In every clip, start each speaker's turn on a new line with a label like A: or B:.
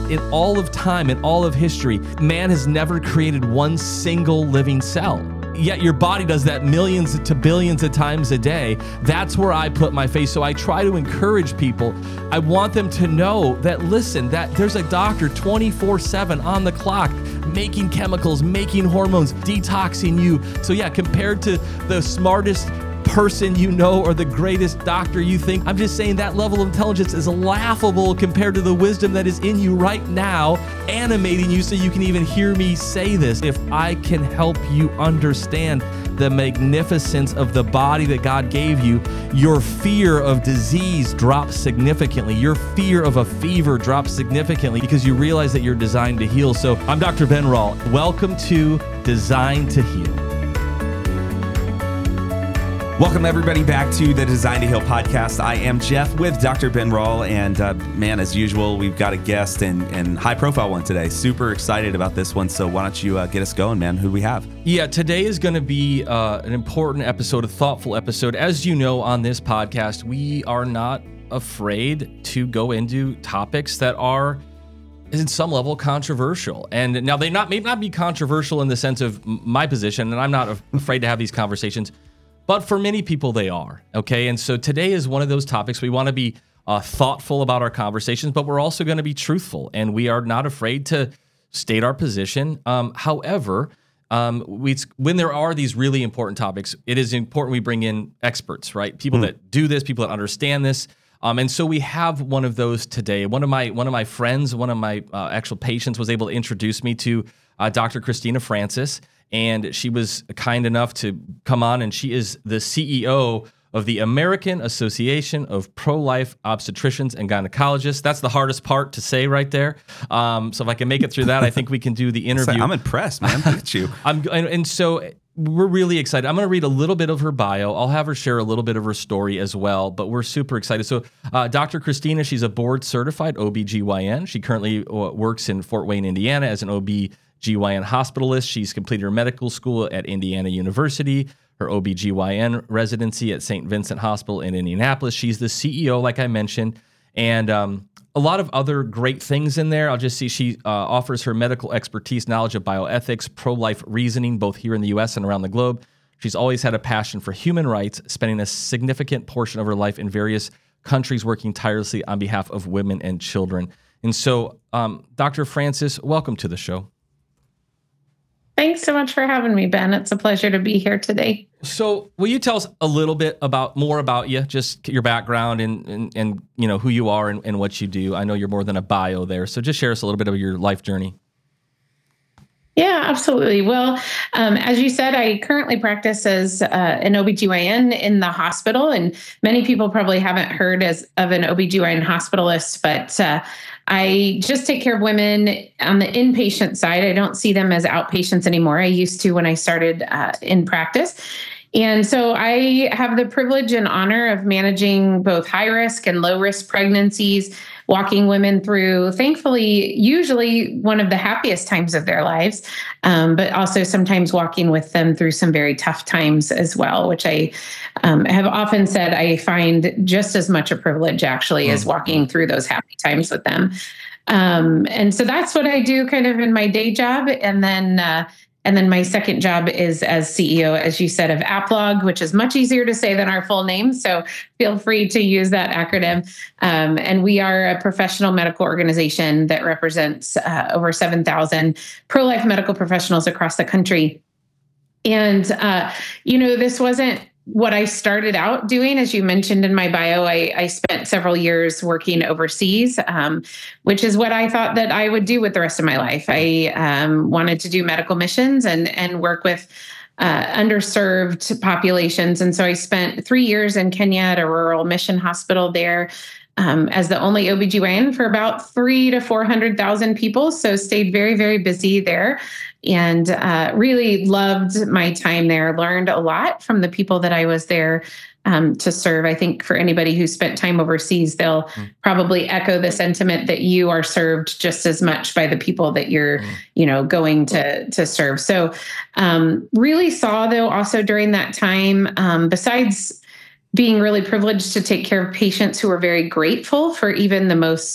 A: in all of time, in all of history, man has never created one single living cell. Yet your body does that millions to billions of times a day. That's where I put my faith. So I try to encourage people. I want them to know that, listen, that there's a doctor 24/7 on the clock, making chemicals, making hormones, detoxing you. So yeah, compared to the smartest person you know or the greatest doctor you think, I'm just saying that level of intelligence is laughable compared to the wisdom that is in you right now, animating you so you can even hear me say this. If I can help you understand the magnificence of the body that God gave you, your fear of disease drops significantly. Your fear of a fever drops significantly because you realize that you're designed to heal. So I'm Dr. Ben Rall. Welcome to Designed to Heal.
B: Welcome, everybody, back to the Design to Heal podcast. I am Jeff with Dr. Ben Rall, and man, as usual, we've got a guest and high-profile one today. Super excited about this one, so why don't you get us going, man? Who do we have?
A: Yeah, today is going to be an important episode, a thoughtful episode. As you know, on this podcast, we are not afraid to go into topics that are in some level controversial. And now they may not be controversial in the sense of my position, and I'm not afraid to have these conversations, but for many people, they are, okay? And so today is one of those topics. We want to be thoughtful about our conversations, but we're also going to be truthful, and we are not afraid to state our position. However, when there are these really important topics, it is important we bring in experts, right? People that do this, people that understand this. And so we have one of those today. One of my friends, one of my actual patients was able to introduce me to Dr. Christina Francis. And she was kind enough to come on, and she is the CEO of the American Association of Pro-Life Obstetricians and Gynecologists. That's the hardest part to say right there. So if I can make it through that, I think we can do the interview.
B: I'm impressed, man. Look at you.
A: And so we're really excited. I'm going to read a little bit of her bio. I'll have her share a little bit of her story as well, but we're super excited. So Dr. Christina, she's a board-certified OBGYN. She currently works in Fort Wayne, Indiana as an OBGYN hospitalist. She's completed her medical school at Indiana University, her OBGYN residency at St. Vincent Hospital in Indianapolis. She's the CEO, like I mentioned, and a lot of other great things in there. I'll just see she offers her medical expertise, knowledge of bioethics, pro-life reasoning, both here in the U.S. and around the globe. She's always had a passion for human rights, spending a significant portion of her life in various countries working tirelessly on behalf of women and children. And so, Dr. Francis, welcome to the show.
C: Thanks so much for having me, Ben. It's a pleasure to be here today.
A: So will you tell us a little bit more about you, just your background and you know who you are and what you do? I know you're more than a bio there, so just share us a little bit of your life journey.
C: Yeah, absolutely. Well, as you said, I currently practice as an OBGYN in the hospital, and many people probably haven't heard of an OBGYN hospitalist, but I just take care of women on the inpatient side. I don't see them as outpatients anymore. I used to when I started in practice. And so I have the privilege and honor of managing both high risk and low risk pregnancies, walking women through, thankfully, usually one of the happiest times of their lives, but also sometimes walking with them through some very tough times as well, which I have often said I find just as much a privilege actually as walking through those happy times with them. And so that's what I do kind of in my day job. And then my second job is as CEO, as you said, of AppLog, which is much easier to say than our full name. So feel free to use that acronym. And we are a professional medical organization that represents over 7,000 pro-life medical professionals across the country. And, this wasn't what I started out doing. As you mentioned in my bio, I spent several years working overseas, which is what I thought that I would do with the rest of my life. I wanted to do medical missions and work with underserved populations. And so I spent 3 years in Kenya at a rural mission hospital there as the only OBGYN for about 300,000 to 400,000 people. So stayed very, very busy there. And really loved my time there, learned a lot from the people that I was there to serve. I think for anybody who spent time overseas, they'll probably echo the sentiment that you are served just as much by the people that you're, going to serve. So really saw, though, also during that time, besides being really privileged to take care of patients who were very grateful for even the most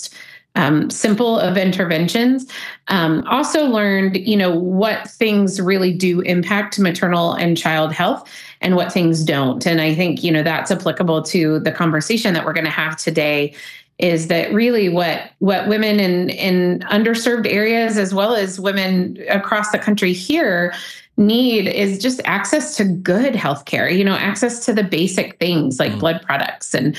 C: simple of interventions. Also learned, what things really do impact maternal and child health and what things don't. And I think, that's applicable to the conversation that we're going to have today, is that really what women in underserved areas, as well as women across the country here, need is just access to good healthcare, access to the basic things like blood products and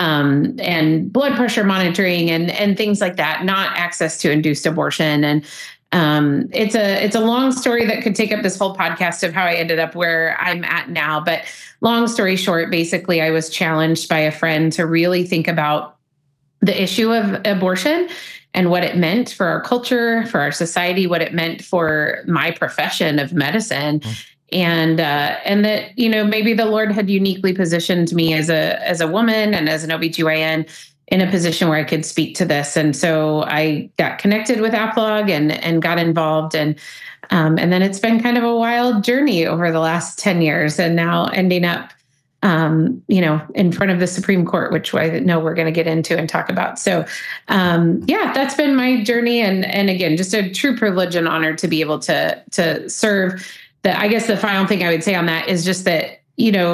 C: blood pressure monitoring and things like that, not access to induced abortion. And it's a long story that could take up this whole podcast of how I ended up where I'm at now. But long story short, basically, I was challenged by a friend to really think about the issue of abortion and what it meant for our culture, for our society, what it meant for my profession of medicine. And that, maybe the Lord had uniquely positioned me as a woman and as an OBGYN in a position where I could speak to this. And so I got connected with AppLog and got involved. And then it's been kind of a wild journey over the last 10 years, and now ending up in front of the Supreme Court, which I know we're going to get into and talk about. So, that's been my journey. And again, just a true privilege and honor to be able to serve. I guess the final thing I would say on that is just that,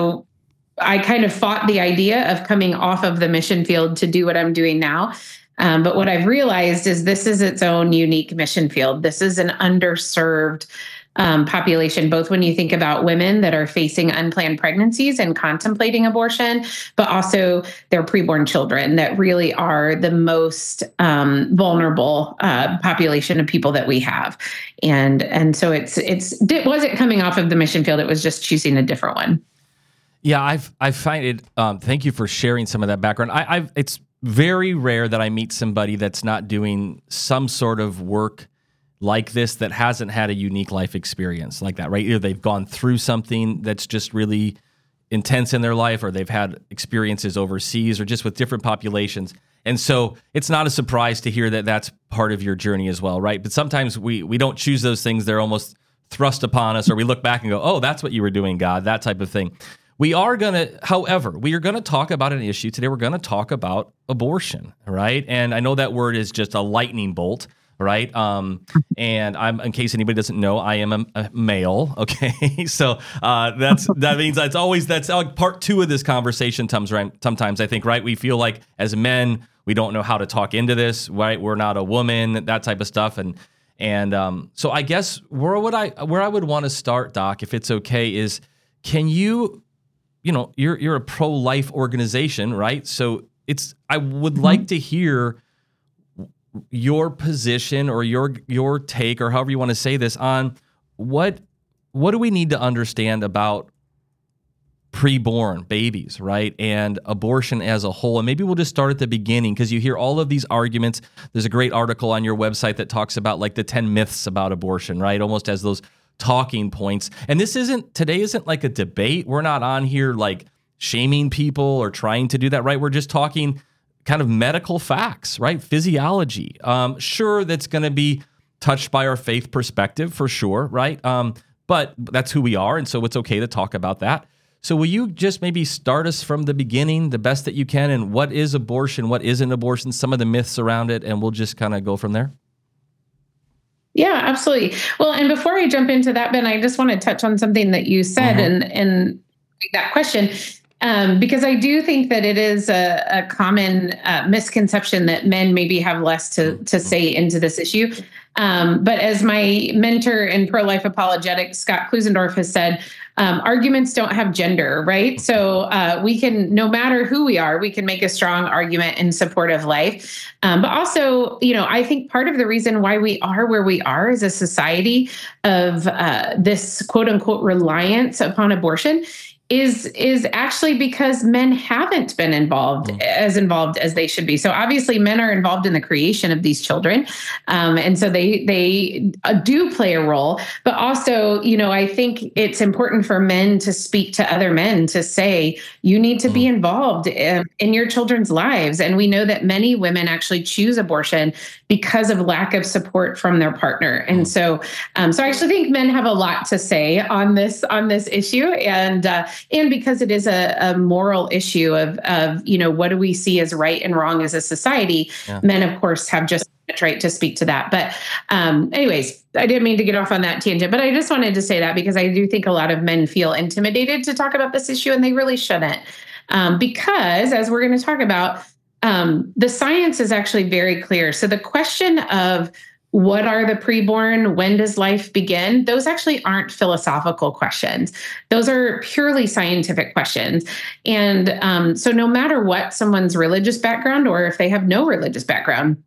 C: I kind of fought the idea of coming off of the mission field to do what I'm doing now. But what I've realized is this is its own unique mission field. This is an underserved population, both when you think about women that are facing unplanned pregnancies and contemplating abortion, but also their preborn children that really are the most vulnerable population of people that we have. And so it wasn't coming off of the mission field. It was just choosing a different one.
A: Yeah, I find it. Thank you for sharing some of that background. It's very rare that I meet somebody that's not doing some sort of work like this that hasn't had a unique life experience like that, right? Either they've gone through something that's just really intense in their life, or they've had experiences overseas or just with different populations. And so it's not a surprise to hear that that's part of your journey as well, right? But sometimes we don't choose those things. They're almost thrust upon us, or we look back and go, oh, that's what you were doing, God, that type of thing. We are going to talk about an issue today. We're going to talk about abortion, right? And I know that word is just a lightning bolt, right? And in case anybody doesn't know, I am a male. Okay, so that means that's like part two of this conversation. Sometimes I think, right? We feel like as men we don't know how to talk into this, right? We're not a woman, that type of stuff, and so I guess where I would want to start, Doc, if it's okay, is can you, you're a pro-life organization, right? So I would like to hear your position or your take, or however you want to say this, on what do we need to understand about preborn babies, right? And abortion as a whole. And maybe we'll just start at the beginning, because you hear all of these arguments. There's a great article on your website that talks about like the 10 myths about abortion, right? Almost as those talking points. And today isn't like a debate. We're not on here like shaming people or trying to do that, right? We're just talking kind of medical facts, right? Physiology. Sure, that's going to be touched by our faith perspective for sure, right? But that's who we are, and so it's okay to talk about that. So will you just maybe start us from the beginning, the best that you can, and what is abortion, what isn't abortion, some of the myths around it, and we'll just kind of go from there?
C: Yeah, absolutely. Well, and before I jump into that, Ben, I just want to touch on something that you said and that question. Because I do think that it is a common misconception that men maybe have less to say into this issue. But as my mentor in pro-life apologetics, Scott Klusendorf, has said, arguments don't have gender, right? So we can, no matter who we are, we can make a strong argument in support of life. But also, I think part of the reason why we are where we are as a society of this quote unquote reliance upon abortion is actually because men haven't been involved as they should be. So obviously men are involved in the creation of these children. And so they do play a role, but also, I think it's important for men to speak to other men to say, you need to be involved in your children's lives. And we know that many women actually choose abortion because of lack of support from their partner. And so I actually think men have a lot to say on this issue. And and because it is a moral issue of what do we see as right and wrong as a society. Men, of course, have just right to speak to that. But anyways, I didn't mean to get off on that tangent, but I just wanted to say that because I do think a lot of men feel intimidated to talk about this issue, and they really shouldn't. Because as we're going to talk about, the science is actually very clear. So the question of what are the preborn, when does life begin, those actually aren't philosophical questions. Those are purely scientific questions. And so no matter what someone's religious background, or if they have no religious background,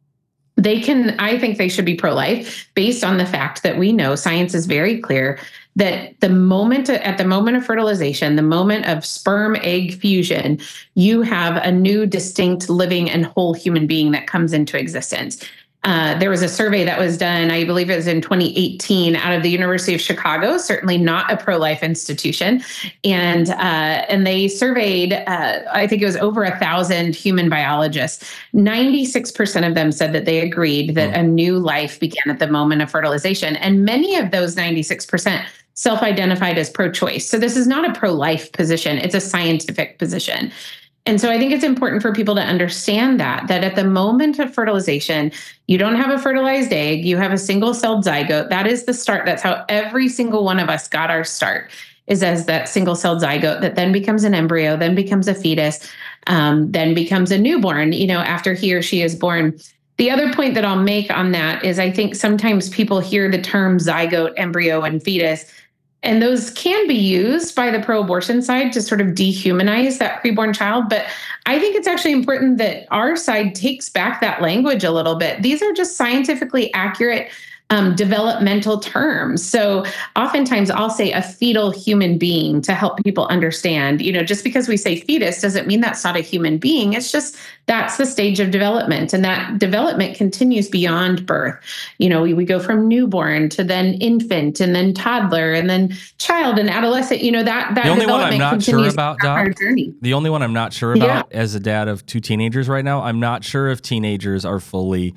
C: I think they should be pro-life based on the fact that we know science is very clear that at the moment of fertilization, the moment of sperm egg fusion, you have a new, distinct, living and whole human being that comes into existence. There was a survey that was done, I believe it was in 2018, out of the University of Chicago, certainly not a pro-life institution. And they surveyed, I think it was over 1,000 human biologists. 96% of them said that they agreed that a new life began at the moment of fertilization. And many of those 96% self-identified as pro-choice. So this is not a pro-life position. It's a scientific position. And so I think it's important for people to understand that at the moment of fertilization, you don't have a fertilized egg, you have a single-celled zygote. That is the start. That's how every single one of us got our start, is as that single-celled zygote that then becomes an embryo, then becomes a fetus, then becomes a newborn, after he or she is born. The other point that I'll make on that is I think sometimes people hear the term zygote, embryo, and fetus, and those can be used by the pro-abortion side to sort of dehumanize that preborn child. But I think it's actually important that our side takes back that language a little bit. These are just scientifically accurate developmental terms. So oftentimes I'll say a fetal human being to help people understand, just because we say fetus doesn't mean that's not a human being. It's just that's the stage of development. And that development continues beyond birth. We go from newborn to then infant and then toddler and then child and adolescent, that
A: the only one I'm not sure about, Doc,
C: the
A: only one I'm not sure about as a dad of 2 teenagers right now, I'm not sure if teenagers are fully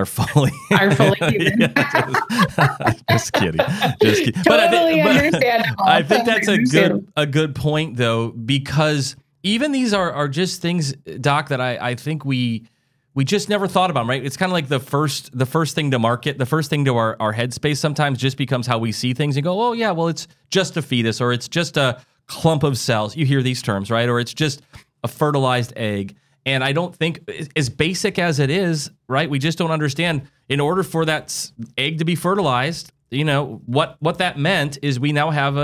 C: human.
A: Just kidding.
C: Totally understandable.
A: I think that's a good point, though, because even these are just things, Doc, that I think we just never thought about, right? It's kind of like the first thing to market, the first thing to our headspace sometimes just becomes how we see things and go, oh yeah, well, it's just a fetus, or it's just a clump of cells. You hear these terms, right? Or it's just a fertilized egg. And I don't think, as basic as it is, right, we just don't understand, in order for that egg to be fertilized, what that meant is we now have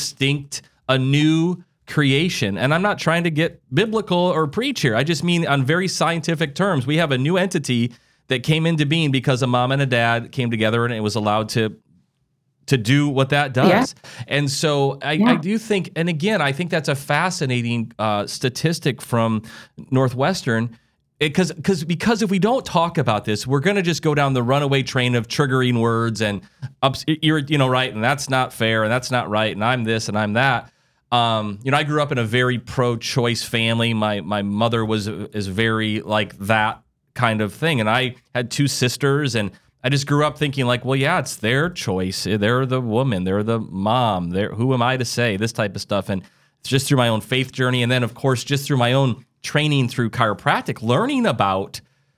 A: a new creation. And I'm not trying to get biblical or preach here. I just mean on very scientific terms. We have a new entity that came into being because a mom and a dad came together and it was allowed to do what that does. Yeah. And so I do think, and again, I think that's a fascinating statistic from Northwestern, because if we don't talk about this, we're going to just go down the runaway train of triggering words and right, and that's not fair, and that's not right, and I'm this and I'm that. I grew up in a very pro-choice family. My mother is very like that kind of thing, and I had 2 sisters, and I just grew up thinking like, well, yeah, it's their choice. They're the woman. They're the mom. Who am I to say? This type of stuff. And it's just through my own faith journey. And then, of course, just through my own training through chiropractic, learning about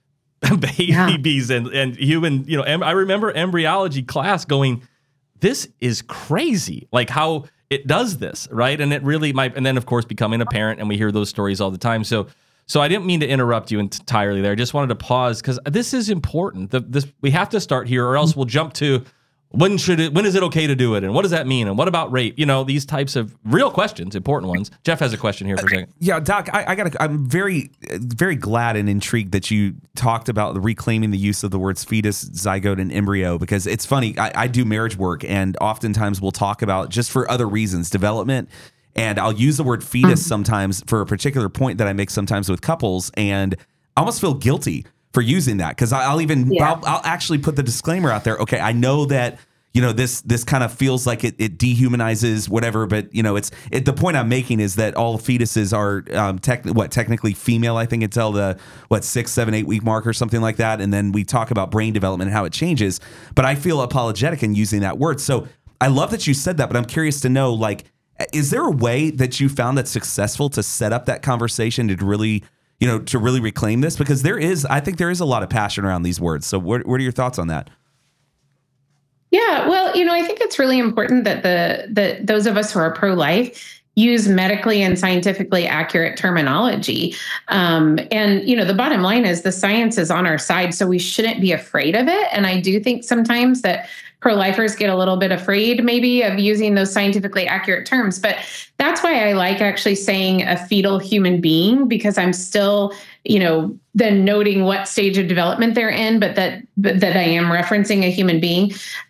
A: babies and human, I remember embryology class going, this is crazy. Like how it does this, right? And it really might. And then, of course, becoming a parent, and we hear those stories all the time. So I didn't mean to interrupt you entirely there. I just wanted to pause because this is important. We have to start here, or else we'll jump to when is it okay to do it, and what does that mean, and what about rape? These types of real questions, important ones. Jeff has a question here for a second.
B: Yeah, Doc, I'm very, very glad and intrigued that you talked about reclaiming the use of the words fetus, zygote, and embryo, because it's funny. I do marriage work, and oftentimes we'll talk about, just for other reasons, development. And I'll use the word fetus sometimes for a particular point that I make sometimes with couples, and I almost feel guilty for using that, because I'll actually put the disclaimer out there. Okay, I know that this kind of feels like it dehumanizes whatever, but the point I'm making is that all fetuses are technically female. I think until the 6, 7, 8 week mark or something like that, and then we talk about brain development and how it changes. But I feel apologetic in using that word. So I love that you said that, but I'm curious to know, like, Is there a way that you found that's successful to set up that conversation to really, to really reclaim this? Because I think there is a lot of passion around these words. So what are your thoughts on that?
C: Yeah, well, I think it's really important that those of us who are pro-life use medically and scientifically accurate terminology. And the bottom line is the science is on our side, so we shouldn't be afraid of it. And I do think sometimes that pro-lifers get a little bit afraid maybe of using those scientifically accurate terms. But that's why I like actually saying a fetal human being, because I'm still, then noting what stage of development they're in, but that I am referencing a human being.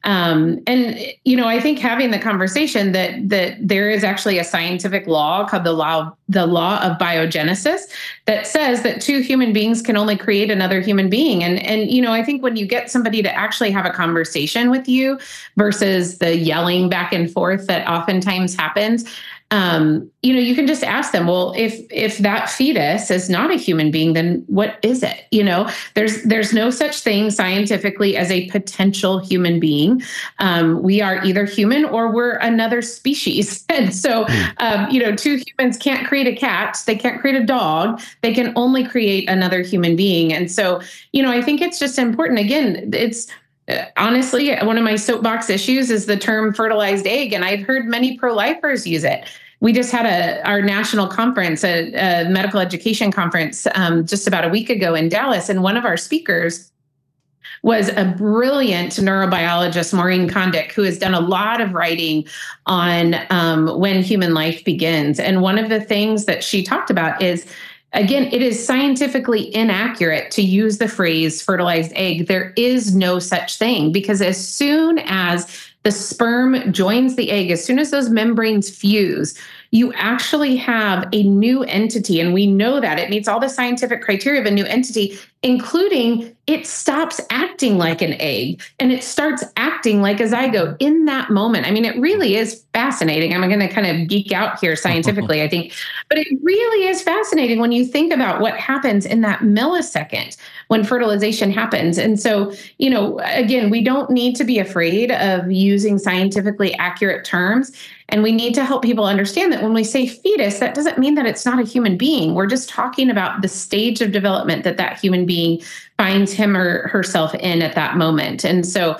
C: I think having the conversation that there is actually a scientific law called the law of biogenesis that says that two human beings can only create another human being. And I think when you get somebody to actually have a conversation with you versus the yelling back and forth that oftentimes happens, you can just ask them, well, if that fetus is not a human being, then what is it? There's no such thing scientifically as a potential human being. We are either human or we're another species. And so, two humans can't create a cat. They can't create a dog. They can only create another human being. And so, I think it's just important. Again, it's, honestly, one of my soapbox issues is the term fertilized egg, and I've heard many pro-lifers use it. We just had our national conference, a medical education conference, just about a week ago in Dallas, and one of our speakers was a brilliant neurobiologist, Maureen Kondik, who has done a lot of writing on when human life begins. And one of the things that she talked about is, again, it is scientifically inaccurate to use the phrase fertilized egg. There is no such thing, because as soon as the sperm joins the egg, as soon as those membranes fuse, you actually have a new entity. And we know that it meets all the scientific criteria of a new entity, including it stops acting like an egg and it starts acting like a zygote in that moment. I mean, it really is fascinating. I'm going to kind of geek out here scientifically, I think, but it really is fascinating when you think about what happens in that millisecond when fertilization happens. And so, again, we don't need to be afraid of using scientifically accurate terms. And we need to help people understand that when we say fetus, that doesn't mean that it's not a human being. We're just talking about the stage of development that human being finds him or herself in at that moment. And so,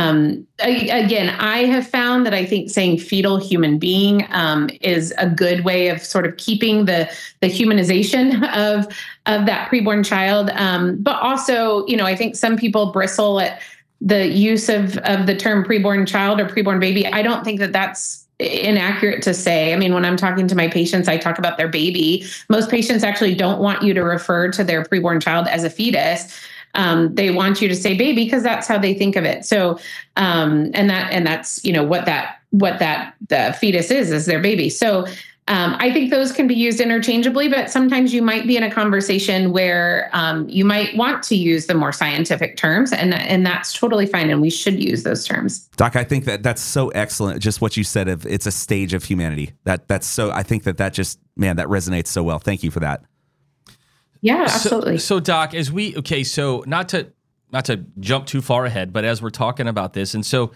C: again, I have found that I think saying fetal human being is a good way of sort of keeping the humanization of that preborn child. But also, I think some people bristle at the use of the term preborn child or preborn baby. I don't think that that's inaccurate to say. I mean, when I'm talking to my patients, I talk about their baby. Most patients actually don't want you to refer to their preborn child as a fetus. They want you to say baby because that's how they think of it. So, and that's, what that the fetus is their baby. So, I think those can be used interchangeably, but sometimes you might be in a conversation where you might want to use the more scientific terms, and that's totally fine, and we should use those terms.
B: Doc, I think that's so excellent. Just what you said of it's a stage of humanity. That's so. I think that just, man, that resonates so well. Thank you for that.
C: Yeah, absolutely.
A: So Doc, so not to jump too far ahead, but as we're talking about this, and so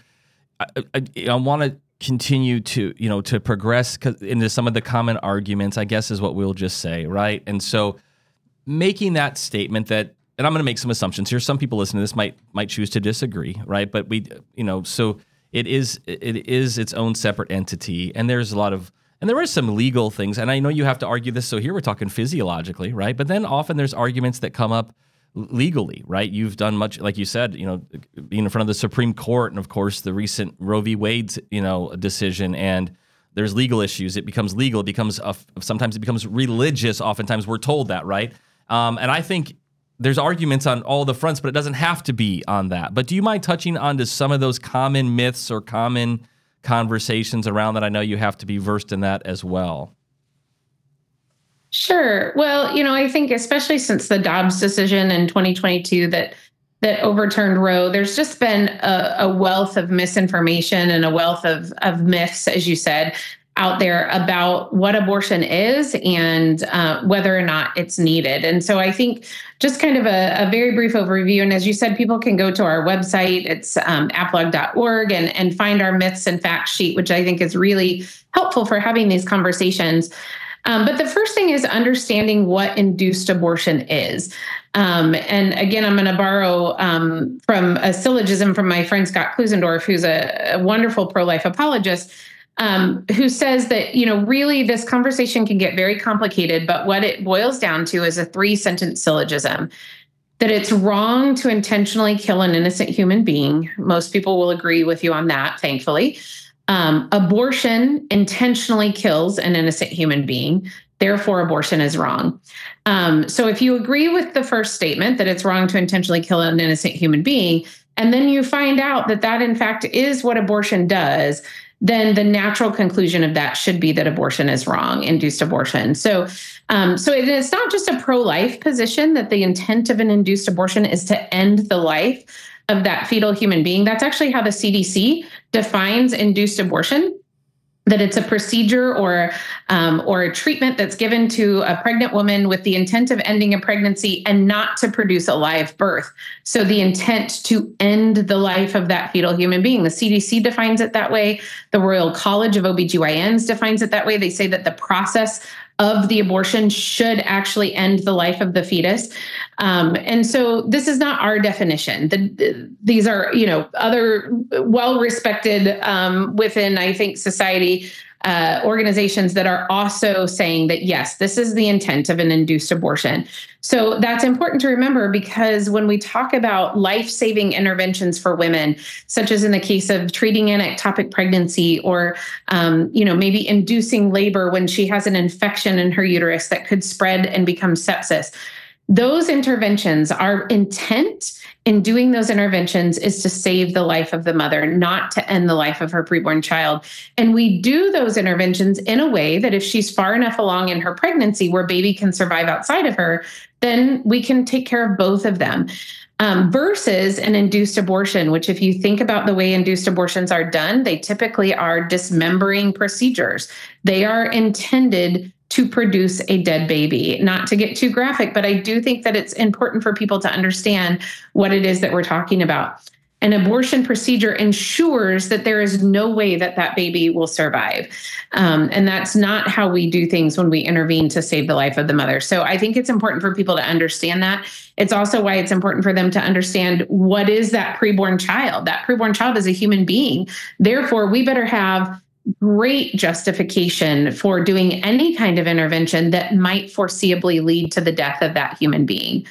A: I want to continue to progress into some of the common arguments, I guess is what we'll just say, right? And so making that statement that, and I'm going to make some assumptions here. Some people listening to this might choose to disagree, right? But so it is its own separate entity, and there's there are some legal things, and I know you have to argue this. So here we're talking physiologically, right? But then often there's arguments that come up legally, right? You've done much, like you said, being in front of the Supreme Court, and of course the recent Roe v. Wade's, decision, and there's legal issues. It becomes legal. It becomes sometimes it becomes religious. Oftentimes we're told that, right? And I think there's arguments on all the fronts, but it doesn't have to be on that. But do you mind touching on to some of those common myths or common conversations around that? I know you have to be versed in that as well.
C: Sure. Well, I think especially since the Dobbs decision in 2022 that overturned Roe, there's just been a wealth of misinformation and a wealth of myths, as you said, out there about what abortion is and whether or not it's needed. And so I think just kind of a very brief overview. And as you said, people can go to our website. It's aplog.org and find our myths and facts sheet, which I think is really helpful for having these conversations. But the first thing is understanding what induced abortion is. And again, I'm going to borrow from a syllogism from my friend Scott Klusendorf, who's a wonderful pro-life apologist, who says that, really this conversation can get very complicated, but what it boils down to is a 3-sentence syllogism. That it's wrong to intentionally kill an innocent human being. Most people will agree with you on that, thankfully. Abortion intentionally kills an innocent human being. Therefore, abortion is wrong. So if you agree with the first statement that it's wrong to intentionally kill an innocent human being, and then you find out that that in fact is what abortion does, then the natural conclusion of that should be that abortion is wrong, induced abortion. So it's not just a pro-life position that the intent of an induced abortion is to end the life of that fetal human being. That's actually how the CDC defines induced abortion, that it's a procedure or a treatment that's given to a pregnant woman with the intent of ending a pregnancy and not to produce a live birth. So the intent to end the life of that fetal human being. The CDC defines it that way. The Royal College of OBGYNs defines it that way. They say that the process of the abortion should actually end the life of the fetus. And so this is not our definition. These are, other well-respected within, I think, society organizations that are also saying that, yes, this is the intent of an induced abortion. So that's important to remember, because when we talk about life-saving interventions for women, such as in the case of treating an ectopic pregnancy or, maybe inducing labor when she has an infection in her uterus that could spread and become sepsis, those interventions, our intent in doing those interventions is to save the life of the mother, not to end the life of her preborn child. And we do those interventions in a way that if she's far enough along in her pregnancy where baby can survive outside of her, then we can take care of both of them. Versus an induced abortion, which if you think about the way induced abortions are done, they typically are dismembering procedures. They are intended to produce a dead baby. Not to get too graphic, but I do think that it's important for people to understand what it is that we're talking about. An abortion procedure ensures that there is no way that that baby will survive. And that's not how we do things when we intervene to save the life of the mother. So I think it's important for people to understand that. It's also why it's important for them to understand what is that preborn child. That preborn child is a human being. Therefore, we better have great justification for doing any kind of intervention that might foreseeably lead to the death of that human being.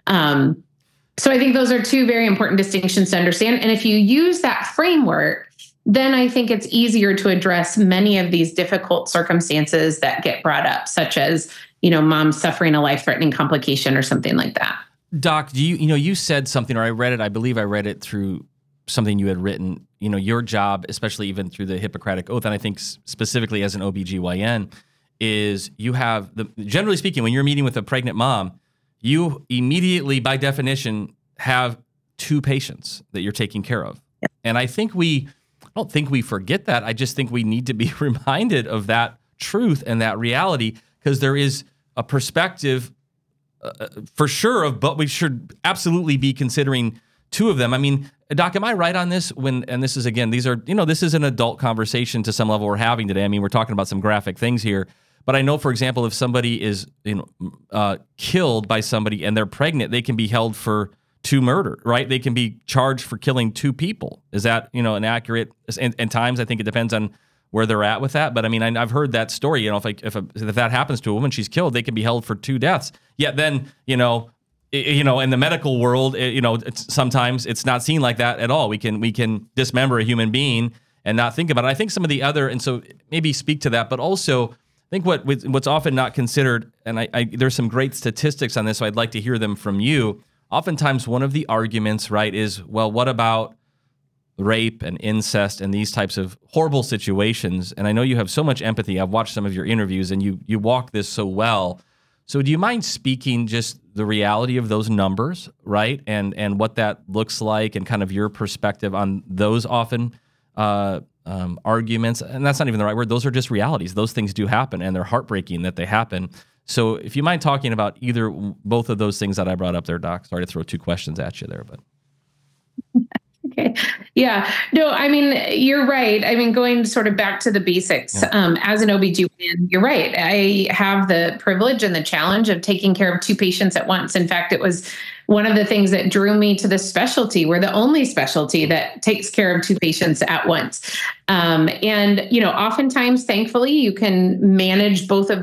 C: So I think those are two very important distinctions to understand. And if you use that framework, then I think it's easier to address many of these difficult circumstances that get brought up, such as, mom suffering a life-threatening complication or something like that.
A: Doc, you said something, or I believe I read it through something you had written, your job, especially even through the Hippocratic Oath, and I think specifically as an OBGYN, is you have, generally speaking, when you're meeting with a pregnant mom, you immediately, by definition, have two patients that you're taking care of. Yep. And I don't think we forget that. I just think we need to be reminded of that truth and that reality, because there is a perspective for sure but we should absolutely be considering two of them. I mean, Doc, am I right on this? And this is, again, this is an adult conversation to some level we're having today. I mean, we're talking about some graphic things here. But I know, for example, if somebody is killed by somebody and they're pregnant, they can be held for two murder, right? They can be charged for killing two people. Is that an accurate? And times I think it depends on where they're at with that. But I mean, I've heard that story. If that happens to a woman, she's killed, they can be held for two deaths. Yet then, in the medical world, sometimes it's not seen like that at all. We can dismember a human being and not think about it. I think some of the other, and so maybe speak to that, but also I think what's often not considered, and I there's some great statistics on this, so I'd like to hear them from you. Oftentimes, one of the arguments, right, is, well, what about rape and incest and these types of horrible situations? And I know you have so much empathy. I've watched some of your interviews, and you walk this so well. So do you mind speaking just the reality of those numbers, right, and what that looks like, and kind of your perspective on those often arguments, and that's not even the right word. Those are just realities. Those things do happen, and they're heartbreaking that they happen. So if you mind talking about both of those things that I brought up there, Doc. Sorry to throw two questions at you there, but.
C: Okay. Yeah. No, I mean, you're right. I mean, going sort of back to the basics, as an OB/GYN, you're right. I have the privilege and the challenge of taking care of two patients at once. In fact, it was one of the things that drew me to this specialty. We're the only specialty that takes care of two patients at once. And, oftentimes, thankfully, you can manage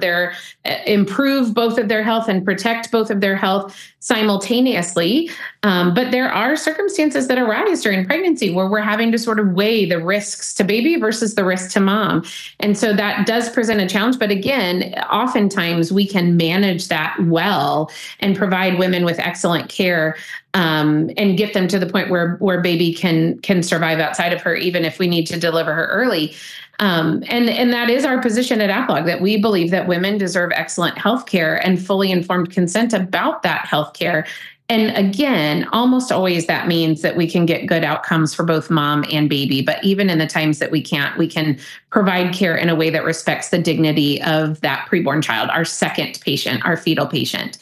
C: improve both of their health and protect both of their health simultaneously. But there are circumstances that arise during pregnancy where we're having to sort of weigh the risks to baby versus the risk to mom. And so that does present a challenge. But again, oftentimes we can manage that well and provide women with excellent care and get them to the point where baby can survive outside of her, even if we need to deliver her early. And that is our position at APLOG, that we believe that women deserve excellent health care and fully informed consent about that health care. And again, almost always that means that we can get good outcomes for both mom and baby. But even in the times that we can't, we can provide care in a way that respects the dignity of that preborn child, our second patient, our fetal patient.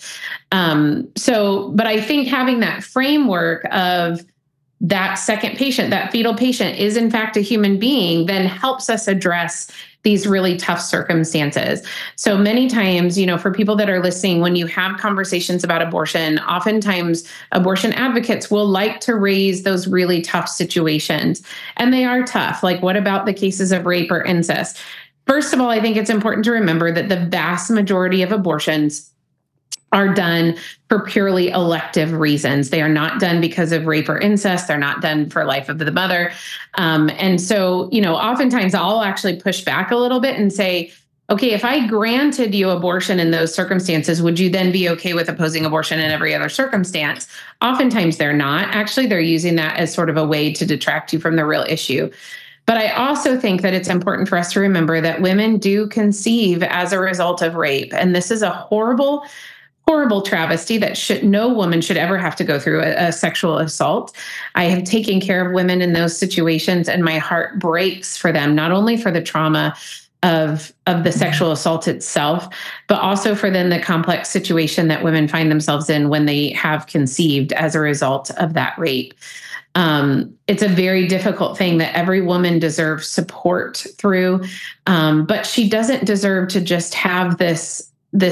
C: But I think having that framework of that second patient, that fetal patient is in fact a human being, then helps us address these really tough circumstances. So many times, for people that are listening, when you have conversations about abortion, oftentimes abortion advocates will like to raise those really tough situations. And they are tough. Like, what about the cases of rape or incest? First of all, I think it's important to remember that the vast majority of abortions are done for purely elective reasons. They are not done because of rape or incest. They're not done for life of the mother. And so, oftentimes I'll actually push back a little bit and say, okay, if I granted you abortion in those circumstances, would you then be okay with opposing abortion in every other circumstance? Oftentimes they're not. Actually, they're using that as sort of a way to detract you from the real issue. But I also think that it's important for us to remember that women do conceive as a result of rape. And this is a horrible travesty that no woman should ever have to go through a sexual assault. I have taken care of women in those situations, and my heart breaks for them, not only for the trauma of the sexual assault itself, but also for then the complex situation that women find themselves in when they have conceived as a result of that rape. It's a very difficult thing that every woman deserves support through, but she doesn't deserve to just have this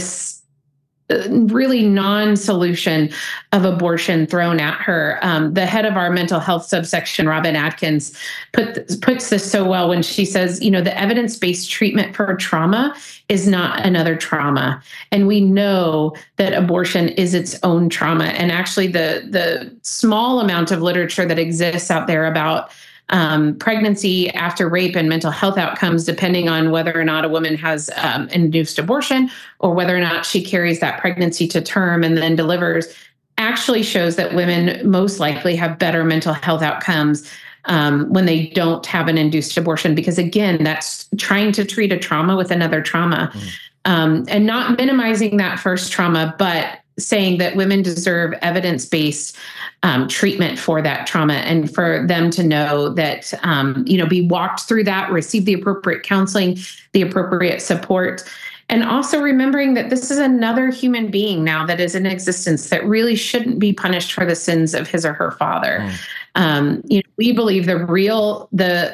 C: really non-solution of abortion thrown at her. The head of our mental health subsection, Robin Atkins, puts this so well when she says, the evidence-based treatment for trauma is not another trauma. And we know that abortion is its own trauma. And actually the small amount of literature that exists out there about pregnancy after rape and mental health outcomes, depending on whether or not a woman has induced abortion or whether or not she carries that pregnancy to term and then delivers, actually shows that women most likely have better mental health outcomes when they don't have an induced abortion, because again, that's trying to treat a trauma with another trauma, and not minimizing that first trauma, but saying that women deserve evidence-based treatment for that trauma, and for them to know that, be walked through that, receive the appropriate counseling, the appropriate support, and also remembering that this is another human being now that is in existence that really shouldn't be punished for the sins of his or her father. We believe the real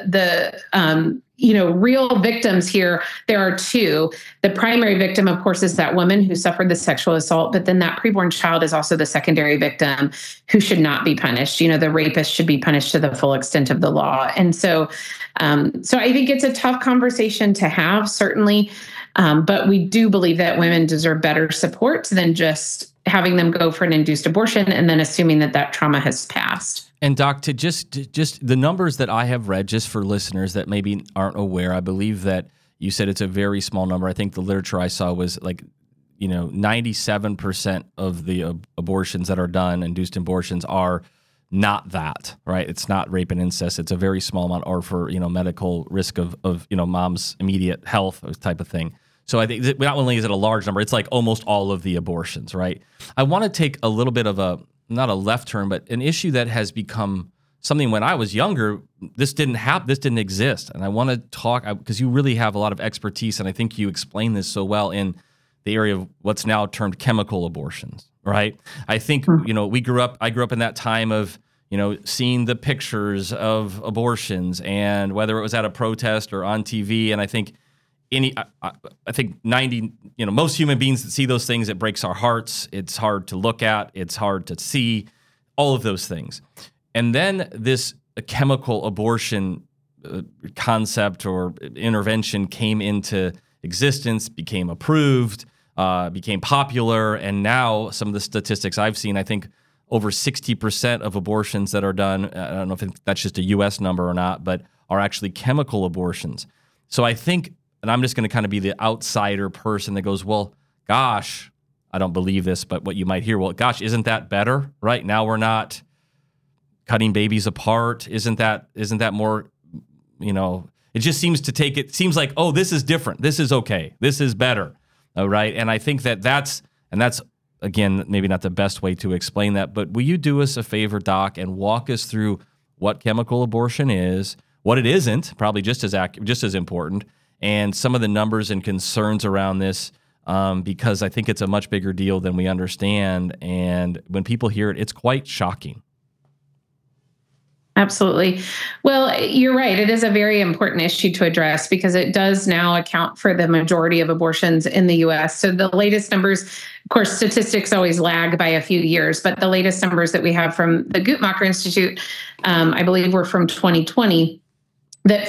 C: victims here, there are two. The primary victim, of course, is that woman who suffered the sexual assault, but then that preborn child is also the secondary victim who should not be punished. The rapist should be punished to the full extent of the law. And so I think it's a tough conversation to have, certainly, but we do believe that women deserve better support than just having them go for an induced abortion and then assuming that trauma has passed.
A: And Doc, to just the numbers that I have read, just for listeners that maybe aren't aware, I believe that you said it's a very small number. I think the literature I saw was 97% of the abortions that are done, induced abortions, are not that, right? It's not rape and incest. It's a very small amount, or for, medical risk of mom's immediate health type of thing. So I think that not only is it a large number, it's like almost all of the abortions, right? I want to take a little bit of not a left turn, but an issue that has become something when I was younger, this didn't happen, this didn't exist. And I want to talk, because you really have a lot of expertise, and I think you explain this so well in the area of what's now termed chemical abortions, right? I think, I grew up in that time of, seeing the pictures of abortions, and whether it was at a protest or on TV. And I think most human beings that see those things, it breaks our hearts. It's hard to look at. It's hard to see, all of those things. And then this chemical abortion concept or intervention came into existence, became approved, became popular. And now some of the statistics I've seen, I think over 60% of abortions that are done, I don't know if that's just a US number or not, but are actually chemical abortions. So I think, and I'm just going to kind of be the outsider person that goes, well, gosh, I don't believe this, but what you might hear, well, gosh, isn't that better? Right now we're not cutting babies apart. Isn't that more, it just seems to take it, seems like, oh, this is different. This is okay. This is better. All right. And I think that's again, maybe not the best way to explain that, but will you do us a favor, Doc, and walk us through what chemical abortion is, what it isn't, probably just as important, and some of the numbers and concerns around this, because I think it's a much bigger deal than we understand. And when people hear it, it's quite shocking.
C: Absolutely. Well, you're right. It is a very important issue to address because it does now account for the majority of abortions in the U.S. So the latest numbers, of course, statistics always lag by a few years, but the latest numbers that we have from the Guttmacher Institute, I believe were from 2020, that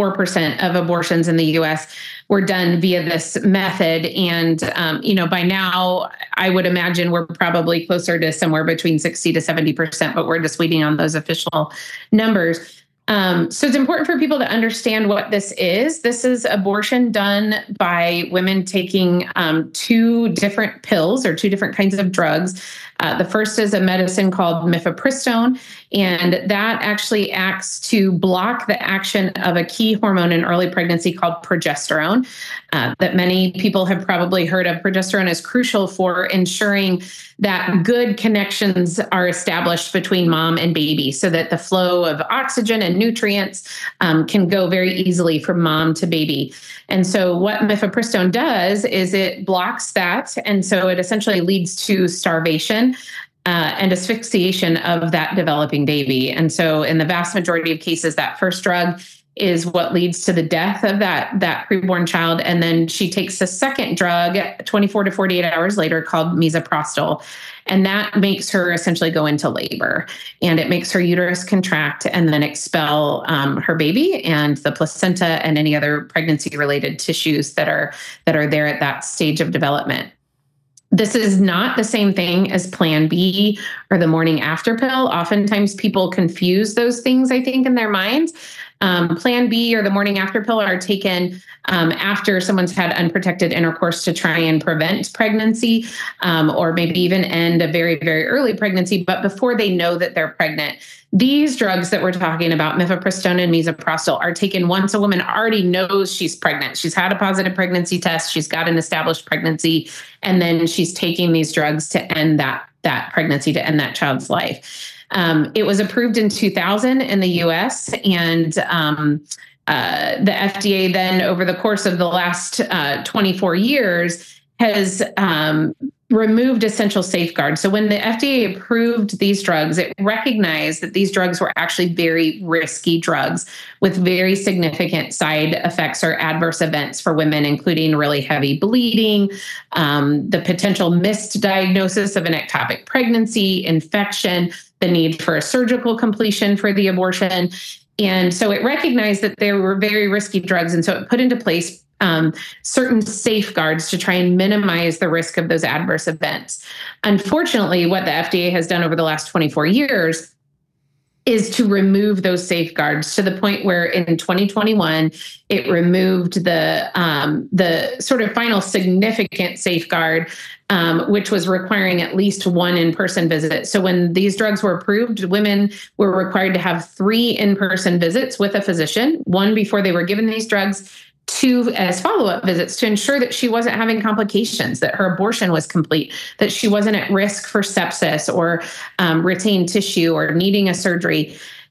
C: 54% of abortions in the U.S. were done via this method. And, by now, I would imagine we're probably closer to somewhere between 60 to 70%, but we're just waiting on those official numbers. So it's important for people to understand what this is. This is abortion done by women taking two different pills or two different kinds of drugs. The first is a medicine called mifepristone, and that actually acts to block the action of a key hormone in early pregnancy called progesterone, that many people have probably heard of. Progesterone is crucial for ensuring that good connections are established between mom and baby so that the flow of oxygen and nutrients can go very easily from mom to baby. And so what mifepristone does is it blocks that. And so it essentially leads to starvation and asphyxiation of that developing baby. And so in the vast majority of cases, that first drug is what leads to the death of that preborn child. And then she takes a second drug 24 to 48 hours later called misoprostol. And that makes her essentially go into labor, and it makes her uterus contract and then expel her baby and the placenta and any other pregnancy-related tissues that are there at that stage of development. This is not the same thing as Plan B or the morning after pill. Oftentimes people confuse those things, I think, in their minds. Plan B or the morning after pill are taken after someone's had unprotected intercourse to try and prevent pregnancy, or maybe even end a very, very early pregnancy, but before they know that they're pregnant. These drugs that we're talking about, mifepristone and misoprostol, are taken once a woman already knows she's pregnant. She's had a positive pregnancy test. She's got an established pregnancy, and then she's taking these drugs to end that pregnancy, to end that child's life. It was approved in 2000 in the U.S., and the FDA then, over the course of the last 24 years, has removed essential safeguards. So when the FDA approved these drugs, it recognized that these drugs were actually very risky drugs with very significant side effects or adverse events for women, including really heavy bleeding, the potential missed diagnosis of an ectopic pregnancy, infection, the need for a surgical completion for the abortion. And so it recognized that there were very risky drugs. And so it put into place certain safeguards to try and minimize the risk of those adverse events. Unfortunately, what the FDA has done over the last 24 years is to remove those safeguards to the point where in 2021, it removed the sort of final significant safeguard, which was requiring at least one in-person visit. So when these drugs were approved, women were required to have 3 in-person visits with a physician, 1 before they were given these drugs, 2 as follow-up visits to ensure that she wasn't having complications, that her abortion was complete, that she wasn't at risk for sepsis or retained tissue or needing a surgery.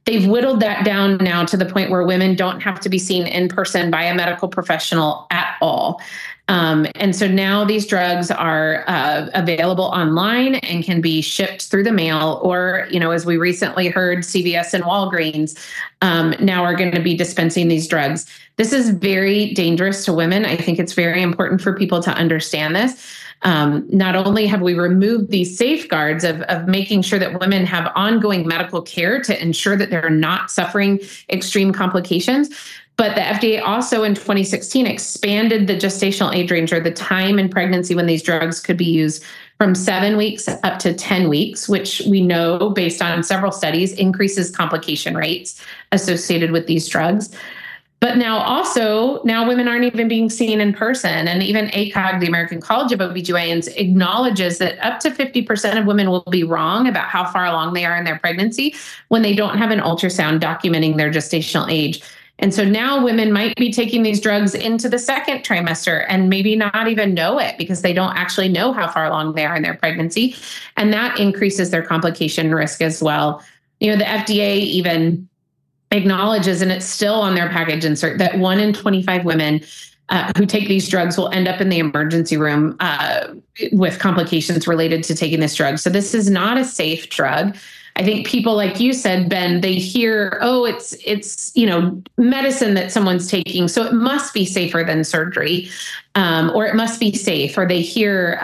C: they've whittled that down now to the point where women don't have to be seen in person by a medical professional at all. And so now these drugs are available online and can be shipped through the mail, or, as we recently heard, CVS and Walgreens now are going to be dispensing these drugs. This is very dangerous to women. I think it's very important for people to understand this. Not only have we removed these safeguards of making sure that women have ongoing medical care to ensure that they're not suffering extreme complications, but the FDA also in 2016 expanded the gestational age range, or the time in pregnancy when these drugs could be used, from 7 weeks up to 10 weeks, which we know based on several studies increases complication rates associated with these drugs. But now women aren't even being seen in person. And even ACOG, the American College of OBGYNs, acknowledges that up to 50% of women will be wrong about how far along they are in their pregnancy when they don't have an ultrasound documenting their gestational age. And so now women might be taking these drugs into the second trimester and maybe not even know it because they don't actually know how far along they are in their pregnancy. And that increases their complication risk as well. The FDA even acknowledges, and it's still on their package insert, that 1 in 25 women who take these drugs will end up in the emergency room with complications related to taking this drug. So this is not a safe drug. I think people, like you said, Ben, they hear, it's medicine that someone's taking, so it must be safer than surgery, or it must be safe. Or they hear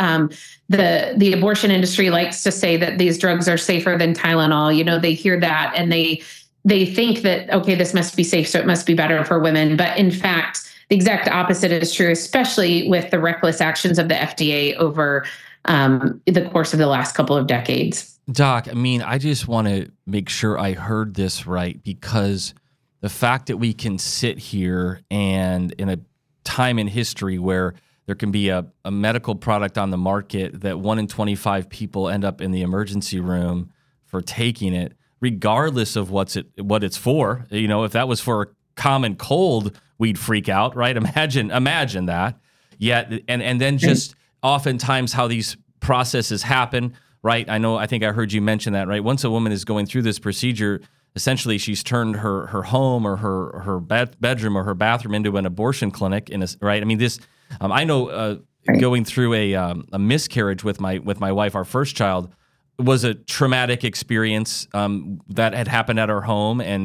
C: the abortion industry likes to say that these drugs are safer than Tylenol. They hear that and they think that, okay, this must be safe, so it must be better for women. But in fact, the exact opposite is true, especially with the reckless actions of the FDA over the course of the last couple of decades.
A: Doc, I just want to make sure I heard this right, because the fact that we can sit here and in a time in history where there can be a medical product on the market that 1 in 25 people end up in the emergency room for taking it, regardless of what it's for. If that was for a common cold, we'd freak out, right? Imagine that. Yet, and then just oftentimes how these processes happen, right? I think I heard you mention that, right? Once a woman is going through this procedure, essentially she's turned her home or her bedroom or her bathroom into an abortion clinic, right? I know going through a miscarriage with my wife, our first child, was a traumatic experience that had happened at our home, and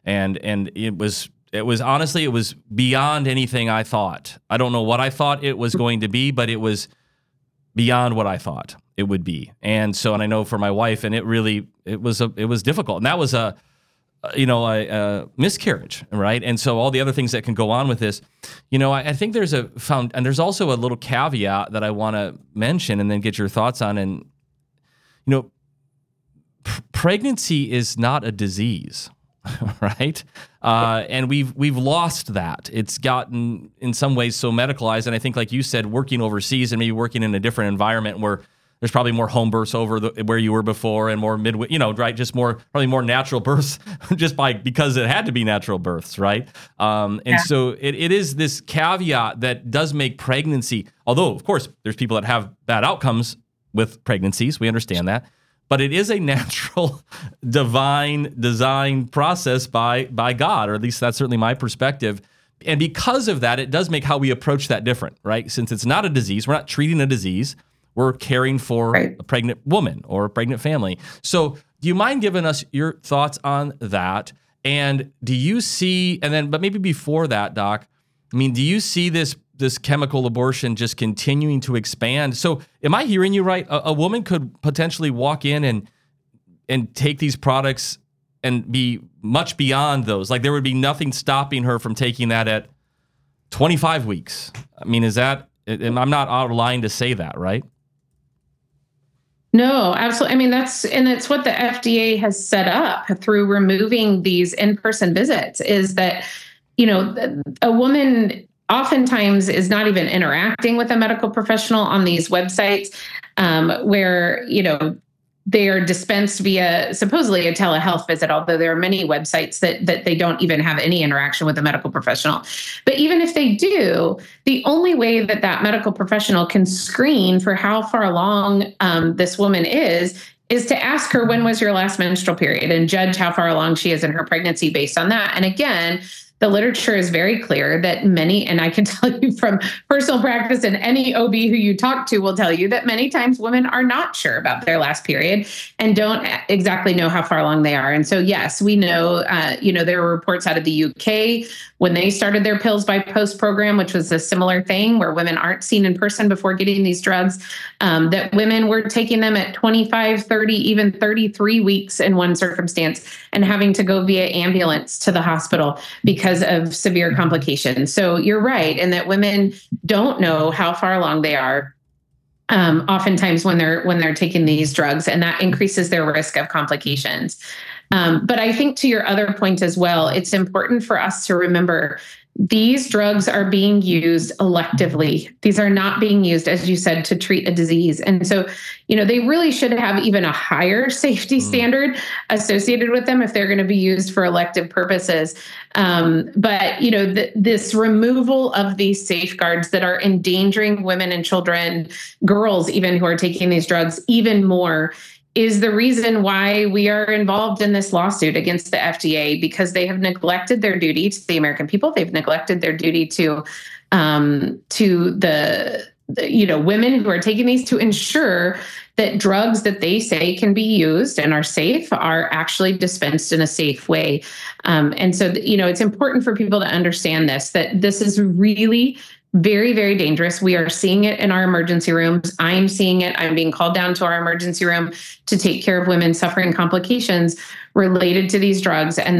A: it was honestly, it was beyond anything I thought. I don't know what I thought it was going to be, but it was beyond what I thought it would be. And I know for my wife, and it was difficult. And that was a miscarriage, right? And so all the other things that can go on with this, I think there's there's also a little caveat that I want to mention and then get your thoughts on. And pregnancy is not a disease, right? And we've lost that. It's gotten in some ways so medicalized. And I think, like you said, working overseas and maybe working in a different environment where there's probably more home births where you were before, and more right? Just probably more natural births, because it had to be natural births, right? So it is this caveat that does make pregnancy, although of course there's people that have bad outcomes with pregnancies, we understand that, but it is a natural, divine design process by God, or at least that's certainly my perspective. And because of that, it does make how we approach that different, right? Since it's not a disease, we're not treating a disease. We're caring for a pregnant woman or a pregnant family. So do you mind giving us your thoughts on that? And do you see, but maybe before that, Doc, do you see this chemical abortion just continuing to expand? So am I hearing you right? A woman could potentially walk in and take these products and be much beyond those. Like there would be nothing stopping her from taking that at 25 weeks. Is that, I'm not out of line to say that, right?
C: No, absolutely. That's what the FDA has set up through removing these in-person visits, is that, a woman oftentimes is not even interacting with a medical professional on these websites, where, they are dispensed via supposedly a telehealth visit, although there are many websites that they don't even have any interaction with a medical professional. But even if they do, the only way that medical professional can screen for how far along this woman is is to ask her, when was your last menstrual period, and judge how far along she is in her pregnancy based on that. And again, the literature is very clear that many, and I can tell you from personal practice, and any OB who you talk to will tell you that many times women are not sure about their last period and don't exactly know how far along they are. And so, yes, we know, there were reports out of the UK when they started their Pills by Post program, which was a similar thing where women aren't seen in person before getting these drugs, that women were taking them at 25, 30, even 33 weeks in one circumstance and having to go via ambulance to the hospital because of severe complications. So you're right in that women don't know how far along they are oftentimes when they're taking these drugs, and that increases their risk of complications. But I think to your other point as well, it's important for us to remember these drugs are being used electively. These are not being used, as you said, to treat a disease. And so, they really should have even a higher safety standard associated with them if they're going to be used for elective purposes. But this removal of these safeguards that are endangering women and children, girls even who are taking these drugs even more, is the reason why we are involved in this lawsuit against the FDA, because they have neglected their duty to the American people. They've neglected their duty to the women who are taking these, to ensure that drugs that they say can be used and are safe are actually dispensed in a safe way. And so, it's important for people to understand that this is really very, very dangerous. We are seeing it in our emergency rooms. I'm seeing it. I'm being called down to our emergency room to take care of women suffering complications related to these drugs. And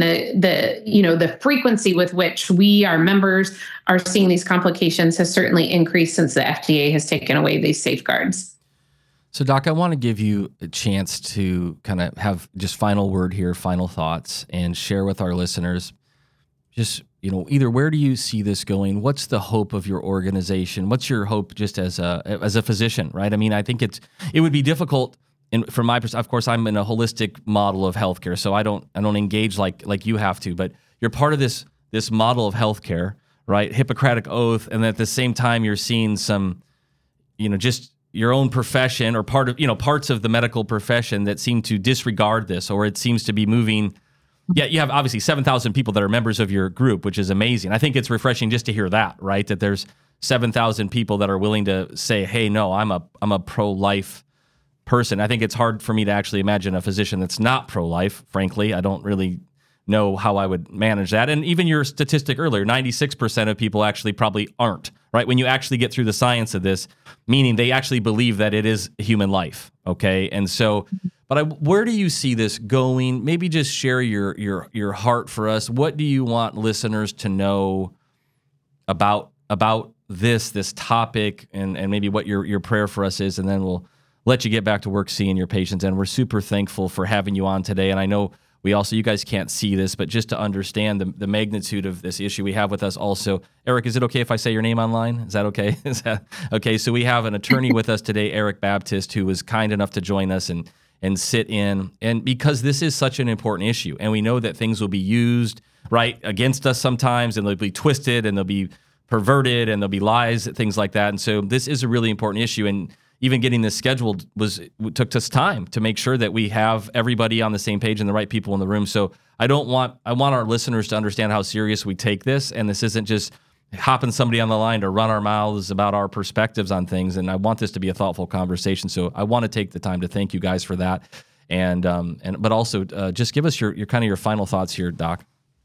C: the frequency with which we, our members, are seeing these complications has certainly increased since the FDA has taken away these safeguards.
A: So, Doc, I want to give you a chance to kind of have just final word here, final thoughts, and share with our listeners just, either where do you see this going? What's the hope of your organization? What's your hope just as a physician, right? I mean, I think it would be difficult, and from my perspective, of course, I'm in a holistic model of healthcare, so I don't engage like you have to, but you're part of this model of healthcare, right? Hippocratic oath, and at the same time, you're seeing some, just your own profession or parts of the medical profession that seem to disregard this, or it seems to be moving. Yeah, you have obviously 7,000 people that are members of your group, which is amazing. I think it's refreshing just to hear that, right? That there's 7,000 people that are willing to say, "Hey, no, I'm a pro-life person." I think it's hard for me to actually imagine a physician that's not pro-life. Frankly, I don't really know how I would manage that. And even your statistic earlier, 96% of people actually probably aren't, right? When you actually get through the science of this, meaning they actually believe that it is human life, okay? And so, but where do you see this going? Maybe just share your heart for us. What do you want listeners to know about this topic, and maybe what your prayer for us is, and then we'll let you get back to work seeing your patients. And we're super thankful for having you on today. And I know you guys can't see this, but just to understand the magnitude of this issue, we have with us also, Eric, is it okay if I say your name online? Is that okay? Okay? So we have an attorney with us today, Eric Baptist, who was kind enough to join us and sit in. And because this is such an important issue, and we know that things will be used, right, against us sometimes, and they'll be twisted, and they'll be perverted, and there'll be lies, things like that. And so this is a really important issue. And even getting this scheduled took us time to make sure that we have everybody on the same page and the right people in the room. So I want our listeners to understand how serious we take this, and this isn't just hopping somebody on the line to run our mouths about our perspectives on things. And I want this to be a thoughtful conversation. So I want to take the time to thank you guys for that, but also just give us your kind of your final thoughts here, Doc.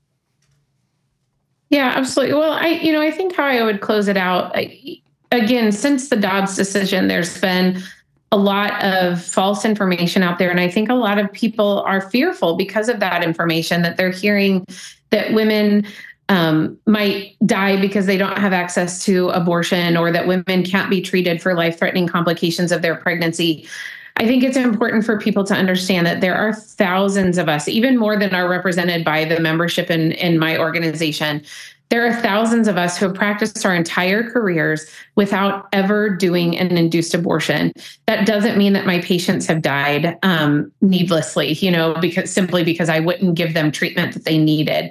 C: Yeah, absolutely. Well, I think how I would close it out. Again, since the Dobbs decision, there's been a lot of false information out there. And I think a lot of people are fearful because of that information, that they're hearing that women might die because they don't have access to abortion, or that women can't be treated for life-threatening complications of their pregnancy. I think it's important for people to understand that there are thousands of us, even more than are represented by the membership in my organization. There are thousands of us who have practiced our entire careers without ever doing an induced abortion. That doesn't mean that my patients have died needlessly, because I wouldn't give them treatment that they needed.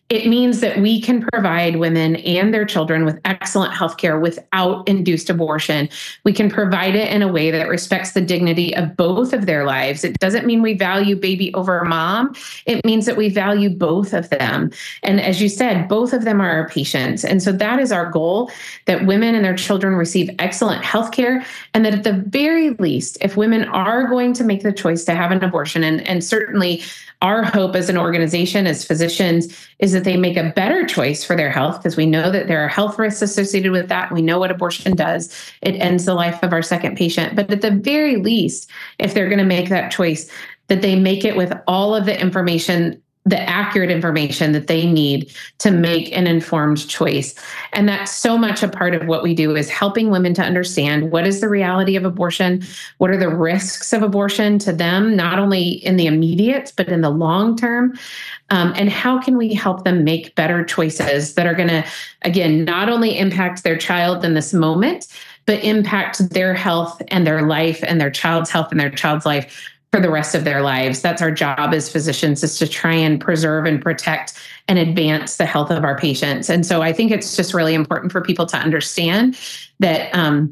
C: It means that we can provide women and their children with excellent healthcare without induced abortion. We can provide it in a way that respects the dignity of both of their lives. It doesn't mean we value baby over mom. It means that we value both of them. And as you said, both of them are our patients. And so that is our goal, that women and their children receive excellent healthcare, and that at the very least, if women are going to make the choice to have an abortion, and certainly our hope as an organization, as physicians, is that they make a better choice for their health, because we know that there are health risks associated with that. We know what abortion does. It ends the life of our second patient. But at the very least, if they're going to make that choice, that they make it with all of the information, the accurate information that they need to make an informed choice. And that's so much a part of what we do, is helping women to understand what is the reality of abortion, what are the risks of abortion to them, not only in the immediate, but in the long term, and how can we help them make better choices that are going to, again, not only impact their child in this moment, but impact their health and their life and their child's health and their child's life for the rest of their lives. That's our job as physicians, is to try and preserve and protect and advance the health of our patients. And so I think it's just really important for people to understand that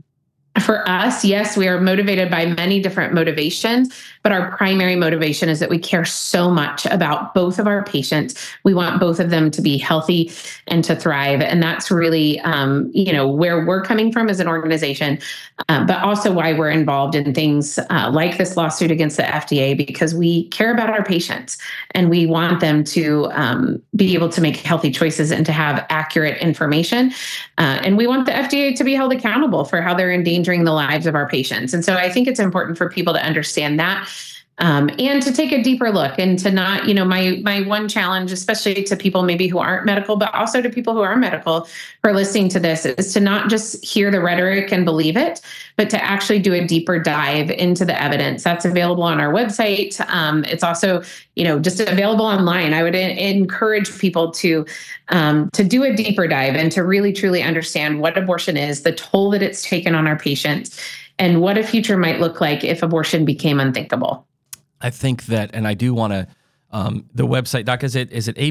C: for us, yes, we are motivated by many different motivations, but our primary motivation is that we care so much about both of our patients. We want both of them to be healthy and to thrive. And that's really, where we're coming from as an organization, but also why we're involved in things like this lawsuit against the FDA, because we care about our patients and we want them to be able to make healthy choices and to have accurate information. And we want the FDA to be held accountable for how they're endangering the lives of our patients. And so I think it's important for people to understand that. And to take a deeper look, and to not, my one challenge, especially to people maybe who aren't medical, but also to people who are medical who are listening to this, is to not just hear the rhetoric and believe it, but to actually do a deeper dive into the evidence. That's available on our website. It's also, just available online. I would encourage people to do a deeper dive and to really truly understand what abortion is, the toll that it's taken on our patients, and what a future might look like if abortion became unthinkable.
A: I think that, and I do want to, the website, Doc, is it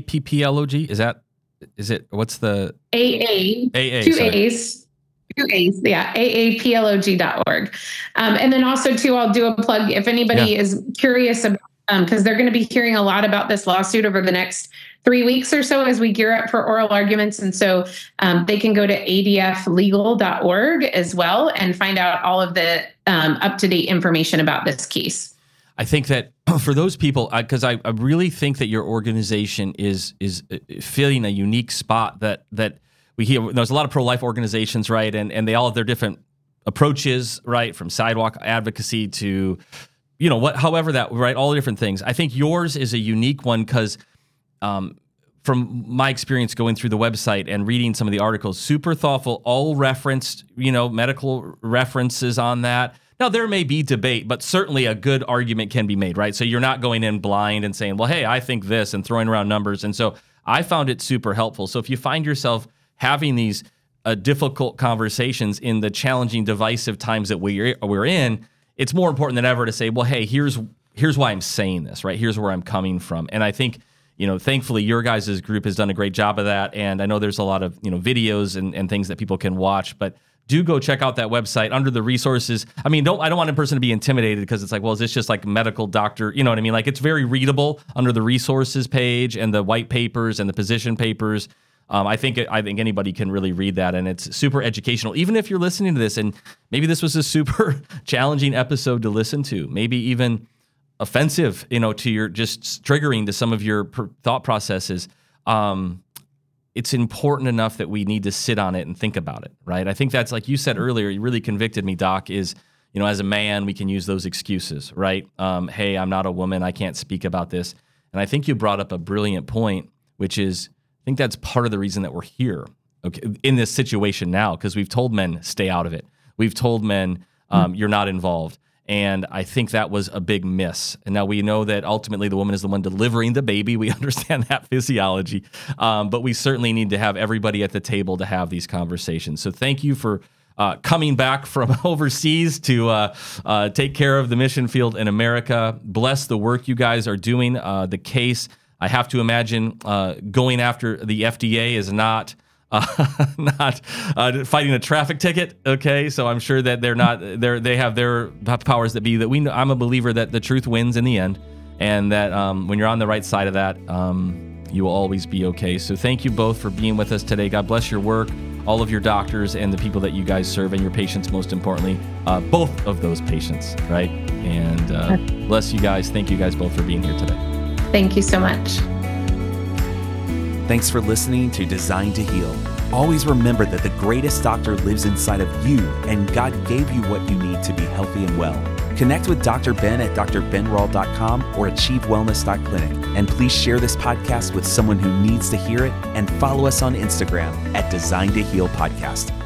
A: APPLOG? What's the? Two A's. Yeah, AAPLOG.org. And then also too, I'll do a plug if anybody is curious about, because they're going to be hearing a lot about this lawsuit over the next 3 weeks or so as we gear up for oral arguments. And so they can go to adflegal.org as well and find out all of the up-to-date information about this case. I think that for those people, because I really think that your organization is filling a unique spot that we hear. There's a lot of pro-life organizations, right? And they all have their different approaches, right? From sidewalk advocacy to, however that, right? All the different things. I think yours is a unique one because from my experience going through the website and reading some of the articles, super thoughtful, all referenced, medical references on that. Now, there may be debate, but certainly a good argument can be made, right? So you're not going in blind and saying, well, hey, I think this, and throwing around numbers. And so I found it super helpful. So if you find yourself having these difficult conversations in the challenging, divisive times that we're in, it's more important than ever to say, well, hey, here's why I'm saying this, right? Here's where I'm coming from. And I think, thankfully, your guys' group has done a great job of that. And I know there's a lot of, videos and things that people can watch, but do go check out that website under the resources. I mean, I don't want a person to be intimidated because it's like, well, is this just like medical doctor? You know what I mean? Like, it's very readable under the resources page and the white papers and the position papers. I think anybody can really read that, and it's super educational. Even if you're listening to this, and maybe this was a super challenging episode to listen to, maybe even offensive, to your, just triggering to some of your thought processes. It's important enough that we need to sit on it and think about it, right? I think that's, like you said earlier, you really convicted me, Doc, is, as a man, we can use those excuses, right? Hey, I'm not a woman, I can't speak about this. And I think you brought up a brilliant point, which is, I think that's part of the reason that we're here, okay, in this situation now, because we've told men, stay out of it. We've told men, you're not involved. And I think that was a big miss. And now we know that ultimately the woman is the one delivering the baby. We understand that physiology. But we certainly need to have everybody at the table to have these conversations. So thank you for coming back from overseas to take care of the mission field in America. Bless the work you guys are doing. The case, I have to imagine going after the FDA is not fighting a traffic ticket. Okay, so I'm sure that they have their powers that be. That I'm a believer that the truth wins in the end, and that when you're on the right side of that, you will always be okay. So thank you both for being with us today. God bless your work, all of your doctors and the people that you guys serve, and your patients, most importantly, both of those patients, right? And bless you guys. Thank you guys both for being here today.
C: Thank you so much.
B: Thanks for listening to Designed to Heal. Always remember that the greatest doctor lives inside of you, and God gave you what you need to be healthy and well. Connect with Dr. Ben at drbenrall.com or achievewellness.clinic. And please share this podcast with someone who needs to hear it, and follow us on Instagram at Designed to Heal Podcast.